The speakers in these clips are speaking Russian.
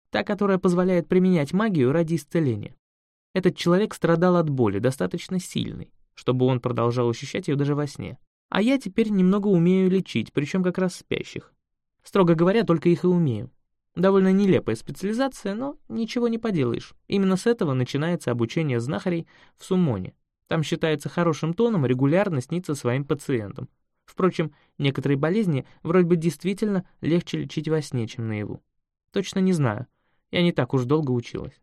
та, которая позволяет применять магию ради исцеления. Этот человек страдал от боли, достаточно сильной, чтобы он продолжал ощущать ее даже во сне. А я теперь немного умею лечить, причем как раз спящих. Строго говоря, только их и умею. Довольно нелепая специализация, но ничего не поделаешь. Именно с этого начинается обучение знахарей в Суммоне. Там считается хорошим тоном регулярно сниться своим пациентам. Впрочем, некоторые болезни вроде бы действительно легче лечить во сне, чем наяву. Точно не знаю. Я не так уж долго училась.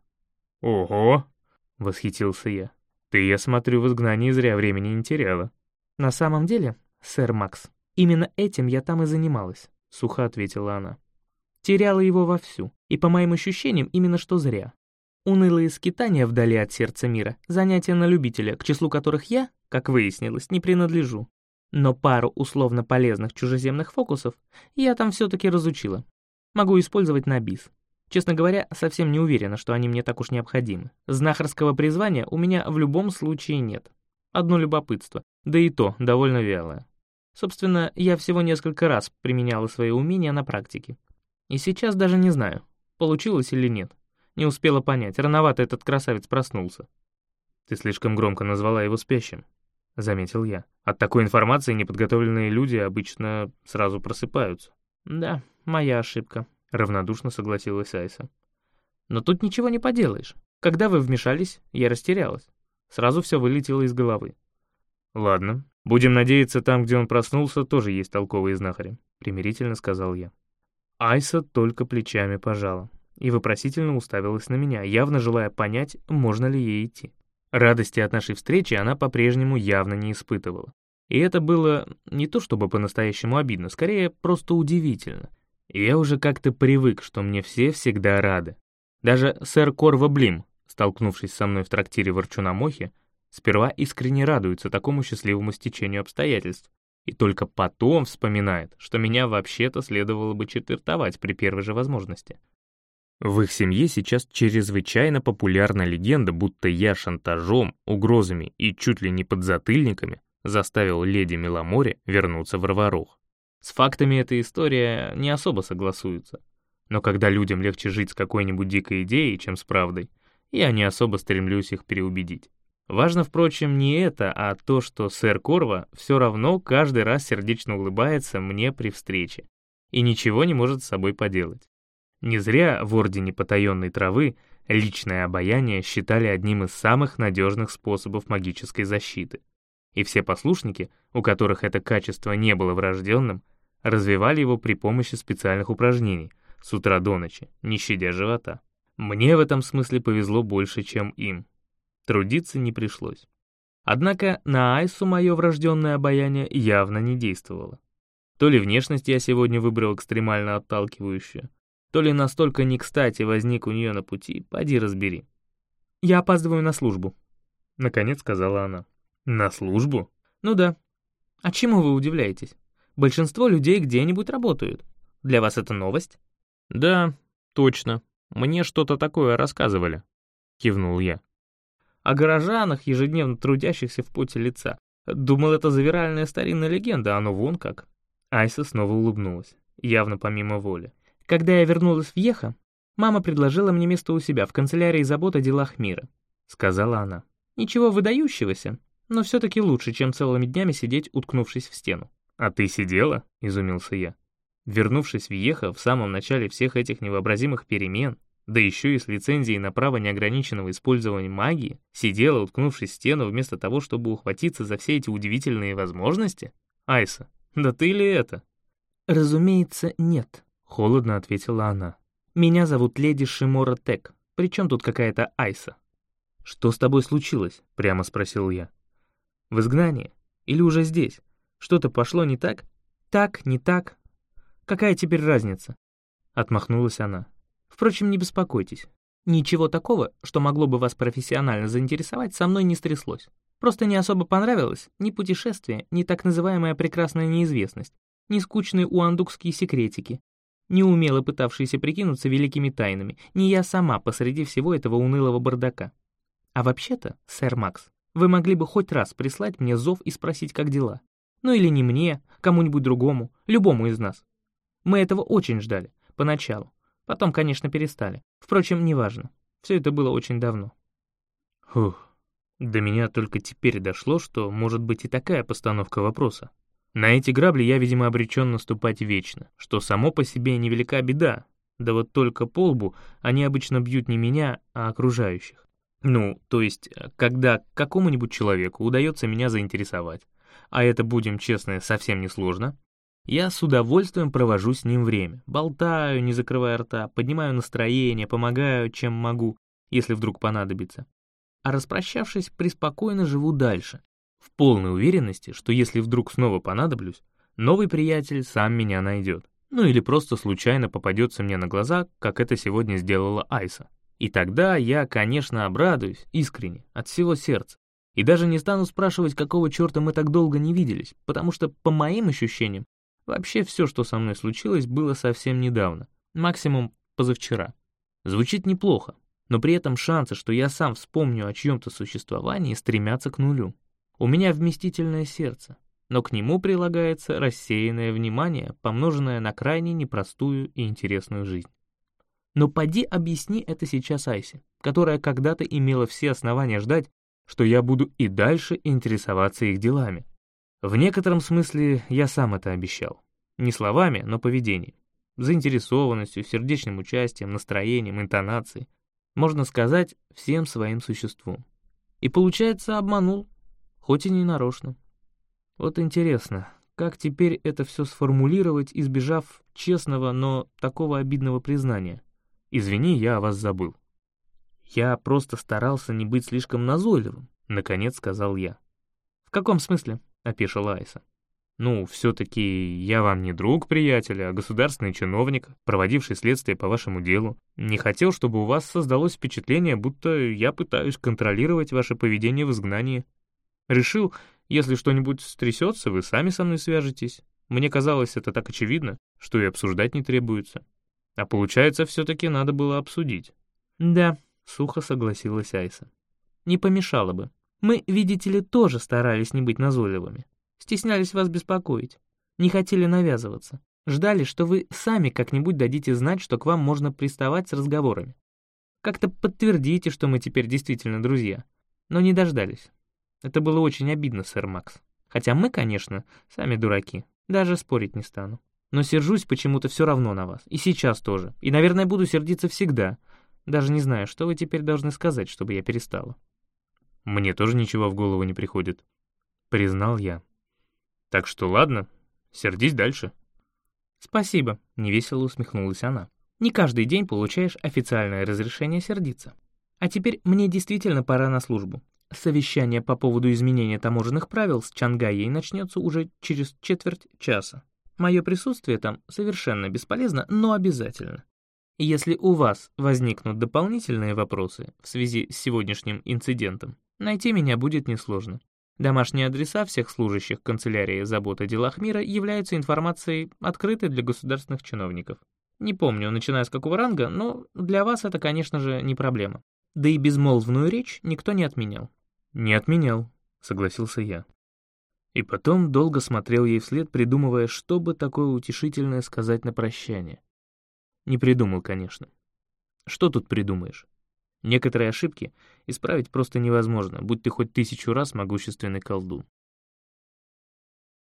«Ого!» — восхитился я. «Ты, я смотрю, в изгнании зря времени не теряла». «На самом деле, сэр Макс, именно этим я там и занималась», — сухо ответила она. «Теряла его вовсю, и, по моим ощущениям, именно что зря. Унылые скитания вдали от сердца мира, занятия на любителя, к числу которых я, как выяснилось, не принадлежу. Но пару условно полезных чужеземных фокусов я там все-таки разучила. Могу использовать на бис. Честно говоря, совсем не уверена, что они мне так уж необходимы. Знахарского призвания у меня в любом случае нет. Одно любопытство, да и то довольно вялое. Собственно, я всего несколько раз применяла свои умения на практике. И сейчас даже не знаю, получилось или нет. Не успела понять, рановато этот красавец проснулся. «Ты слишком громко назвала его спящим», — заметил я. «От такой информации неподготовленные люди обычно сразу просыпаются». «Да, моя ошибка», — равнодушно согласилась Айса. «Но тут ничего не поделаешь. Когда вы вмешались, я растерялась. Сразу все вылетело из головы». «Ладно, будем надеяться, там, где он проснулся, тоже есть толковые знахари», — примирительно сказал я. Айса только плечами пожала и вопросительно уставилась на меня, явно желая понять, можно ли ей идти. Радости от нашей встречи она по-прежнему явно не испытывала. И это было не то чтобы по-настоящему обидно, скорее просто удивительно. Я уже как-то привык, что мне все всегда рады. Даже сэр Корва Блим, столкнувшись со мной в трактире в Арчунамохе, сперва искренне радуется такому счастливому стечению обстоятельств, и только потом вспоминает, что меня вообще-то следовало бы четвертовать при первой же возможности. В их семье сейчас чрезвычайно популярна легенда, будто я шантажом, угрозами и чуть ли не подзатыльниками заставил леди Меломоре вернуться в Раварох. С фактами эта история не особо согласуется. Но когда людям легче жить с какой-нибудь дикой идеей, чем с правдой, я не особо стремлюсь их переубедить. Важно, впрочем, не это, а то, что сэр Корва все равно каждый раз сердечно улыбается мне при встрече и ничего не может с собой поделать. Не зря в Ордене Потаенной Травы личное обаяние считали одним из самых надежных способов магической защиты. И все послушники, у которых это качество не было врожденным, развивали его при помощи специальных упражнений с утра до ночи, не щадя живота. Мне в этом смысле повезло больше, чем им. Трудиться не пришлось. Однако на Айсу мое врожденное обаяние явно не действовало. То ли внешность я сегодня выбрал экстремально отталкивающую, то ли настолько не кстати возник у нее на пути, поди разбери. «Я опаздываю на службу», — наконец сказала она. «На службу?» «Ну да. А чему вы удивляетесь? Большинство людей где-нибудь работают. Для вас это новость?» «Да, точно. Мне что-то такое рассказывали», — кивнул я. «О горожанах, ежедневно трудящихся в поте лица. Думал, это завиральная старинная легенда, а ну вон как». Айса снова улыбнулась, явно помимо воли. «Когда я вернулась в Еха, мама предложила мне место у себя в канцелярии забот о делах мира», — сказала она. «Ничего выдающегося, но все-таки лучше, чем целыми днями сидеть, уткнувшись в стену». «А ты сидела?» — изумился я. Вернувшись в Еха в самом начале всех этих невообразимых перемен, да еще и с лицензией на право неограниченного использования магии, сидела, уткнувшись в стену, вместо того, чтобы ухватиться за все эти удивительные возможности? Айса, да ты ли это? «Разумеется, нет», — холодно ответила она. «Меня зовут леди Шимора Тек. Причем тут какая-то Айса?» «Что с тобой случилось?» — прямо спросил я. «В изгнании? Или уже здесь? Что-то пошло не так? Так, не так? Какая теперь разница?» Отмахнулась она. «Впрочем, не беспокойтесь. Ничего такого, что могло бы вас профессионально заинтересовать, со мной не стряслось. Просто не особо понравилось ни путешествие, ни так называемая прекрасная неизвестность, ни скучные уандукские секретики, ни умело пытавшиеся прикинуться великими тайнами, ни я сама посреди всего этого унылого бардака. А вообще-то, сэр Макс, вы могли бы хоть раз прислать мне зов и спросить, как дела. Ну или не мне, кому-нибудь другому, любому из нас. Мы этого очень ждали, поначалу. Потом, конечно, перестали. Впрочем, неважно. Все это было очень давно. Фух, до меня только теперь дошло, что может быть и такая постановка вопроса. На эти грабли я, видимо, обречен наступать вечно, что само по себе невелика беда, да вот только по лбу они обычно бьют не меня, а окружающих. Ну, то есть, когда какому-нибудь человеку удается меня заинтересовать, а это, будем честны, совсем не сложно, я с удовольствием провожу с ним время, болтаю, не закрывая рта, поднимаю настроение, помогаю, чем могу, если вдруг понадобится. А распрощавшись, преспокойно живу дальше, в полной уверенности, что если вдруг снова понадоблюсь, новый приятель сам меня найдет. Ну или просто случайно попадется мне на глаза, как это сегодня сделала Айса. И тогда я, конечно, обрадуюсь, искренне, от всего сердца. И даже не стану спрашивать, какого черта мы так долго не виделись, потому что, по моим ощущениям, вообще все, что со мной случилось, было совсем недавно, максимум позавчера. Звучит неплохо, но при этом шансы, что я сам вспомню о чьем-то существовании, стремятся к нулю. У меня вместительное сердце, но к нему прилагается рассеянное внимание, помноженное на крайне непростую и интересную жизнь. Но поди объясни это сейчас Айсе, которая когда-то имела все основания ждать, что я буду и дальше интересоваться их делами. В некотором смысле я сам это обещал. Не словами, но поведением. Заинтересованностью, сердечным участием, настроением, интонацией. Можно сказать, всем своим существом. И получается, обманул, хоть и не нарочно. Вот интересно, как теперь это все сформулировать, избежав честного, но такого обидного признания? Извини, я о вас забыл. Я просто старался не быть слишком назойливым, наконец сказал я. В каком смысле? Опешила Айса. Ну, все-таки я вам не друг, приятель, а государственный чиновник, проводивший следствие по вашему делу. Не хотел, чтобы у вас создалось впечатление, будто я пытаюсь контролировать ваше поведение в изгнании. Решил, если что-нибудь стрясется, вы сами со мной свяжетесь. Мне казалось, это так очевидно, что и обсуждать не требуется. А получается, все-таки надо было обсудить. Да, сухо согласилась Айса. Не помешало бы. Мы, видите ли, тоже старались не быть назойливыми. Стеснялись вас беспокоить. Не хотели навязываться. Ждали, что вы сами как-нибудь дадите знать, что к вам можно приставать с разговорами. Как-то подтвердите, что мы теперь действительно друзья. Но не дождались. Это было очень обидно, сэр Макс. Хотя мы, конечно, сами дураки. Даже спорить не стану. Но сержусь почему-то все равно на вас. И сейчас тоже. И, наверное, буду сердиться всегда. Даже не знаю, что вы теперь должны сказать, чтобы я перестала. Мне тоже ничего в голову не приходит. Признал я. Так что ладно, сердись дальше. Спасибо, невесело усмехнулась она. Не каждый день получаешь официальное разрешение сердиться. А теперь мне действительно пора на службу. Совещание по поводу изменения таможенных правил с Чангаей начнется уже через четверть часа. Мое присутствие там совершенно бесполезно, но обязательно. И если у вас возникнут дополнительные вопросы в связи с сегодняшним инцидентом, найти меня будет несложно. Домашние адреса всех служащих канцелярии забот о делах мира являются информацией, открытой для государственных чиновников. Не помню, начиная с какого ранга, но для вас это, конечно же, не проблема. Да и безмолвную речь никто не отменял. Не отменял, согласился я. И потом долго смотрел ей вслед, придумывая, что бы такое утешительное сказать на прощание. Не придумал, конечно. Что тут придумаешь? Некоторые ошибки исправить просто невозможно, будь ты хоть 1000 раз могущественный колдун.